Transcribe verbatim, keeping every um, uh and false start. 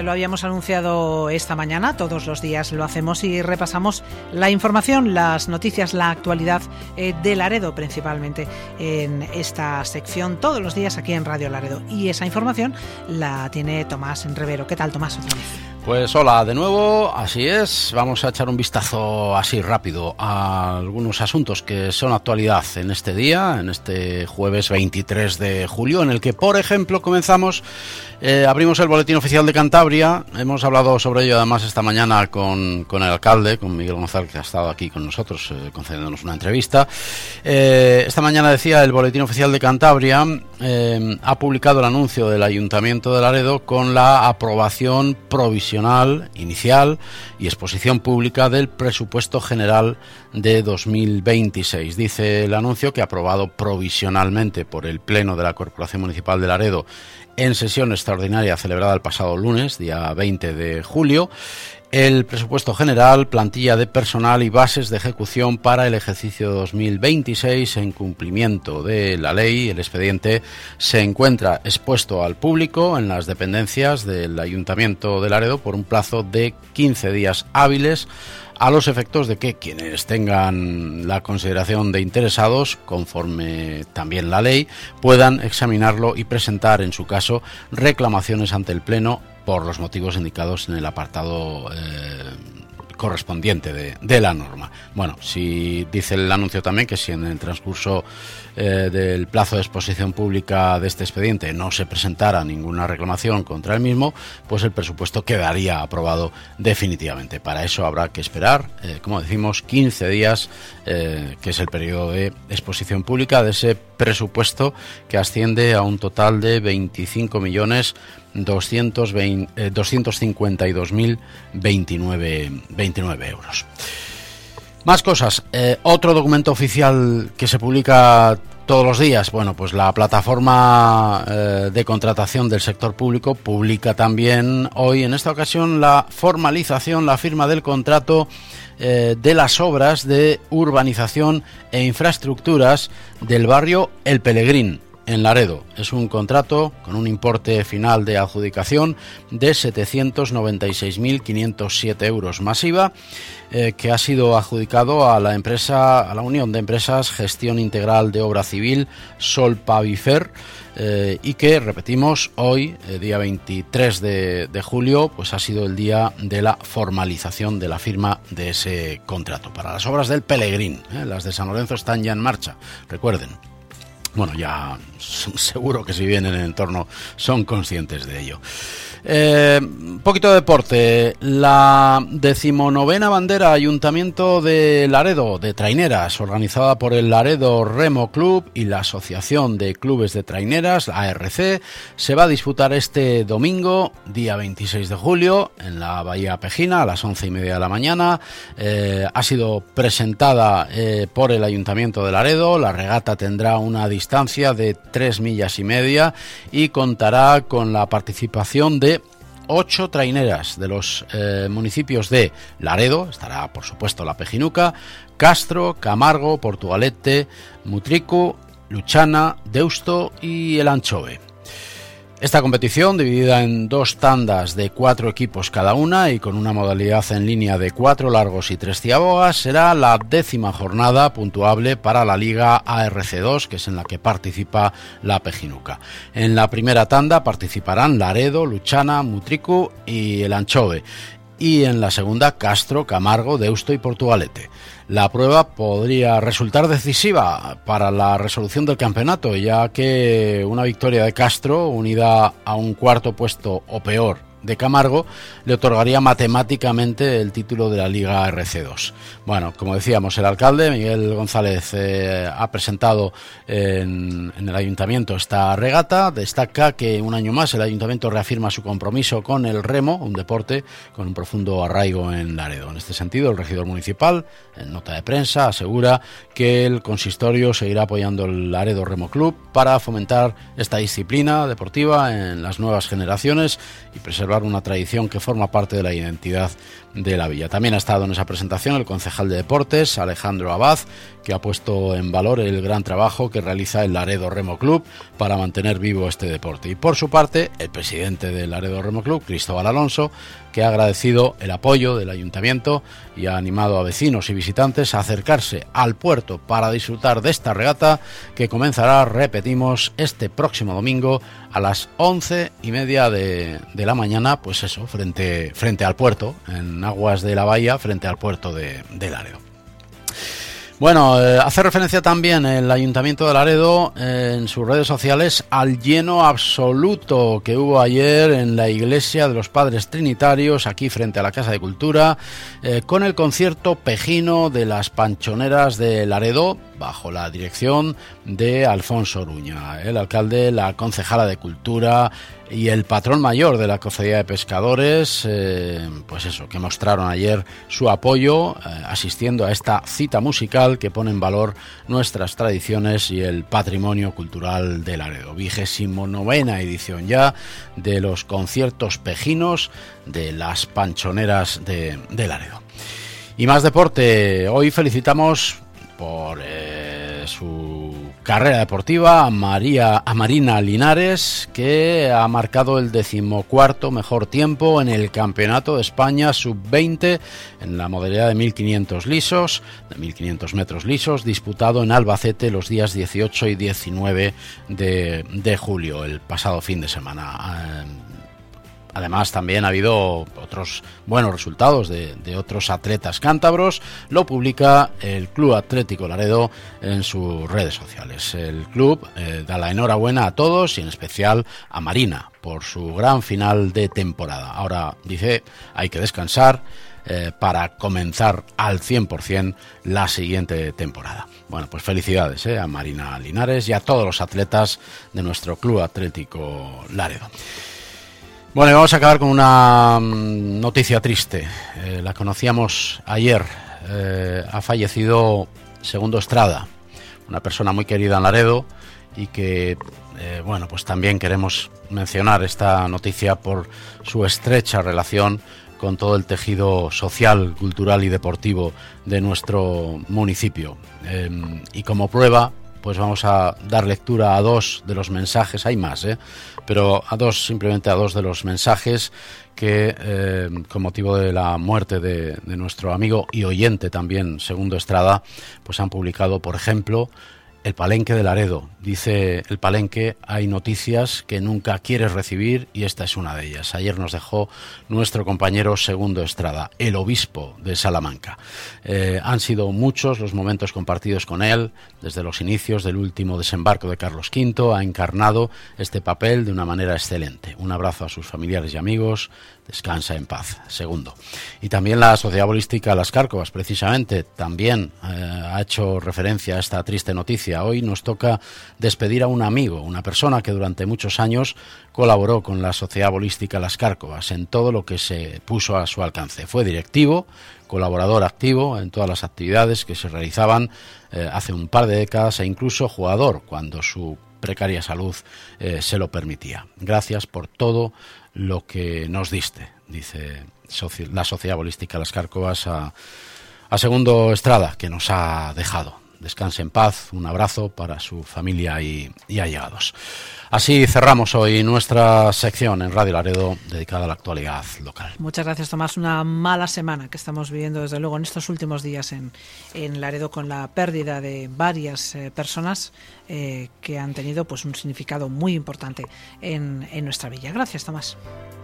se lo habíamos anunciado esta mañana, todos los días lo hacemos y repasamos la información, las noticias, la actualidad eh, de Laredo, principalmente en esta sección, todos los días aquí en Radio Laredo. Y esa información la tiene Tomás Revero. ¿Qué tal, Tomás? Otra vez. Pues hola de nuevo, así es, vamos a echar un vistazo así rápido a algunos asuntos que son actualidad en este día, en este jueves veintitrés de julio, en el que, por ejemplo, comenzamos, eh, abrimos el Boletín Oficial de Cantabria. Hemos hablado sobre ello además esta mañana con, con el alcalde, con Miguel González, que ha estado aquí con nosotros eh, concediéndonos una entrevista. Eh, esta mañana, decía, el Boletín Oficial de Cantabria eh, ha publicado el anuncio del Ayuntamiento de Laredo con la aprobación provisional inicial y exposición pública del presupuesto general de dos mil veintiséis. Dice el anuncio que, aprobado provisionalmente por el Pleno de la Corporación Municipal de Laredo en sesión extraordinaria celebrada el pasado lunes, día veinte de julio, el presupuesto general, plantilla de personal y bases de ejecución para el ejercicio dos mil veintiséis, en cumplimiento de la ley, el expediente se encuentra expuesto al público en las dependencias del Ayuntamiento de Laredo por un plazo de quince días hábiles, a los efectos de que quienes tengan la consideración de interesados, conforme también la ley, puedan examinarlo y presentar, en su caso, reclamaciones ante el Pleno por los motivos indicados en el apartado eh, correspondiente de, de la norma. Bueno, si dice el anuncio también que si en el transcurso eh, del plazo de exposición pública de este expediente no se presentara ninguna reclamación contra el mismo, pues el presupuesto quedaría aprobado definitivamente. Para eso habrá que esperar, eh, como decimos, quince días, eh, que es el periodo de exposición pública de ese presupuesto, que asciende a un total de veinticinco millones doscientos cincuenta y dos mil veintinueve euros. Más cosas. Eh, otro documento oficial que se publica todos los días. Bueno, pues la plataforma eh, de contratación del sector público publica también hoy, en esta ocasión, la formalización, la firma del contrato eh, de las obras de urbanización e infraestructuras del barrio El Pelegrín, en Laredo. Es un contrato con un importe final de adjudicación de setecientos noventa y seis mil quinientos siete euros más I V A, eh, que ha sido adjudicado a la empresa, a la Unión de Empresas Gestión Integral de Obra Civil Solpavifer, eh, y que, repetimos, hoy, eh, día veintitrés de julio, pues ha sido el día de la formalización de la firma de ese contrato para las obras del Pelegrín. Eh, las de San Lorenzo están ya en marcha, recuerden. Bueno, ya seguro que si vienen en el entorno son conscientes de ello. Eh, un poquito de deporte. La decimonovena bandera Ayuntamiento de Laredo de Traineras, organizada por el Laredo Remo Club y la Asociación de Clubes de Traineras, la A R C, se va a disputar este domingo, día veintiséis de julio, en la Bahía Pejina, a las once y media de la mañana. Eh, ha sido presentada eh, por el Ayuntamiento de Laredo. La regata tendrá una distancia de tres millas y media y contará con la participación de ocho traineras de los eh, municipios de Laredo, estará por supuesto la Pejinuca, Castro, Camargo, Portugalete, Mutricu, Luchana, Deusto y el Anchove. Esta competición, dividida en dos tandas de cuatro equipos cada una y con una modalidad en línea de cuatro largos y tres ciabogas, será la décima jornada puntuable para la Liga A R C dos, que es en la que participa la Pejinuca. En la primera tanda participarán Laredo, Luchana, Mutricu y el Anchove, y en la segunda Castro, Camargo, Deusto y Portugalete. La prueba podría resultar decisiva para la resolución del campeonato, ya que una victoria de Castro, unida a un cuarto puesto o peor de Camargo, le otorgaría matemáticamente el título de la Liga A R C dos. Bueno, como decíamos, el alcalde Miguel González eh, ha presentado en, en el ayuntamiento esta regata. Destaca que un año más el ayuntamiento reafirma su compromiso con el remo, un deporte con un profundo arraigo en Laredo. En este sentido, el regidor municipal, en nota de prensa, asegura que el consistorio seguirá apoyando el Laredo Remo Club para fomentar esta disciplina deportiva en las nuevas generaciones y preservar preservar una tradición que forma parte de la identidad de la villa. También ha estado en esa presentación el concejal de Deportes, Alejandro Abad, que ha puesto en valor el gran trabajo que realiza el Laredo Remo Club para mantener vivo este deporte. Y por su parte, el presidente del Laredo Remo Club, Cristóbal Alonso, que ha agradecido el apoyo del ayuntamiento y ha animado a vecinos y visitantes a acercarse al puerto para disfrutar de esta regata que comenzará, repetimos, este próximo domingo a las once y media de, de la mañana, pues eso, frente, frente al puerto, en aguas de la bahía, frente al puerto de, de Laredo. Bueno, eh, hace referencia también el Ayuntamiento de Laredo eh, en sus redes sociales al lleno absoluto que hubo ayer en la iglesia de los Padres Trinitarios, aquí frente a la Casa de Cultura, eh, con el concierto pejino de las Panchoneras de Laredo, bajo la dirección de Alfonso Oruña, el alcalde, la concejala de Cultura y el patrón mayor de la Cofradía de Pescadores, eh, pues eso, que mostraron ayer su apoyo eh, asistiendo a esta cita musical que pone en valor nuestras tradiciones y el patrimonio cultural de Laredo. Vigésimo novena edición ya de los conciertos pejinos de las Panchoneras de, de Laredo. Y más deporte. Hoy felicitamos por eh, su carrera deportiva a, María, a Marina Linares, que ha marcado el decimocuarto mejor tiempo en el Campeonato de España sub veinte en la modalidad de mil quinientos lisos, de mil quinientos metros lisos, disputado en Albacete los días dieciocho y diecinueve de, de julio, el pasado fin de semana. Eh, Además, también ha habido otros buenos resultados de, de otros atletas cántabros. Lo publica el Club Atlético Laredo en sus redes sociales. El club eh, da la enhorabuena a todos y en especial a Marina por su gran final de temporada. Ahora, dice, hay que descansar eh, para comenzar al cien por ciento la siguiente temporada. Bueno, pues felicidades eh, a Marina Linares y a todos los atletas de nuestro Club Atlético Laredo. Bueno, y vamos a acabar con una noticia triste. Eh, la conocíamos ayer. Eh, ha fallecido Segundo Estrada, una persona muy querida en Laredo y que, eh, bueno, pues también queremos mencionar esta noticia por su estrecha relación con todo el tejido social, cultural y deportivo de nuestro municipio. Eh, y como prueba, pues vamos a dar lectura a dos de los mensajes, hay más, ¿eh? pero a dos, simplemente a dos de los mensajes que, eh, con motivo de la muerte de, de nuestro amigo y oyente también, Segundo Estrada, pues han publicado, por ejemplo, El Palenque de Laredo. Dice El Palenque, hay noticias que nunca quieres recibir y esta es una de ellas. Ayer nos dejó nuestro compañero Segundo Estrada, el obispo de Salamanca. Eh, han sido muchos los momentos compartidos con él, desde los inicios del último desembarco de Carlos quinto, ha encarnado este papel de una manera excelente. Un abrazo a sus familiares y amigos, descansa en paz. Segundo. Y también la Sociedad Bolística Las Cárcovas, precisamente, también eh, ha hecho referencia a esta triste noticia. Hoy nos toca despedir a un amigo, una persona que durante muchos años colaboró con la Sociedad Bolística Las Cárcovas en todo lo que se puso a su alcance. Fue directivo, colaborador activo en todas las actividades que se realizaban eh, hace un par de décadas e incluso jugador cuando su precaria salud eh, se lo permitía. Gracias por todo lo que nos diste, dice la Sociedad Bolística Las Cárcovas a, a Segundo Estrada, que nos ha dejado. Descanse en paz, un abrazo para su familia y, y allegados. Así cerramos hoy nuestra sección en Radio Laredo dedicada a la actualidad local. Muchas gracias, Tomás. Una mala semana que estamos viviendo, desde luego, en estos últimos días en, en Laredo, con la pérdida de varias eh, personas eh, que han tenido pues un significado muy importante en, en nuestra villa. Gracias, Tomás.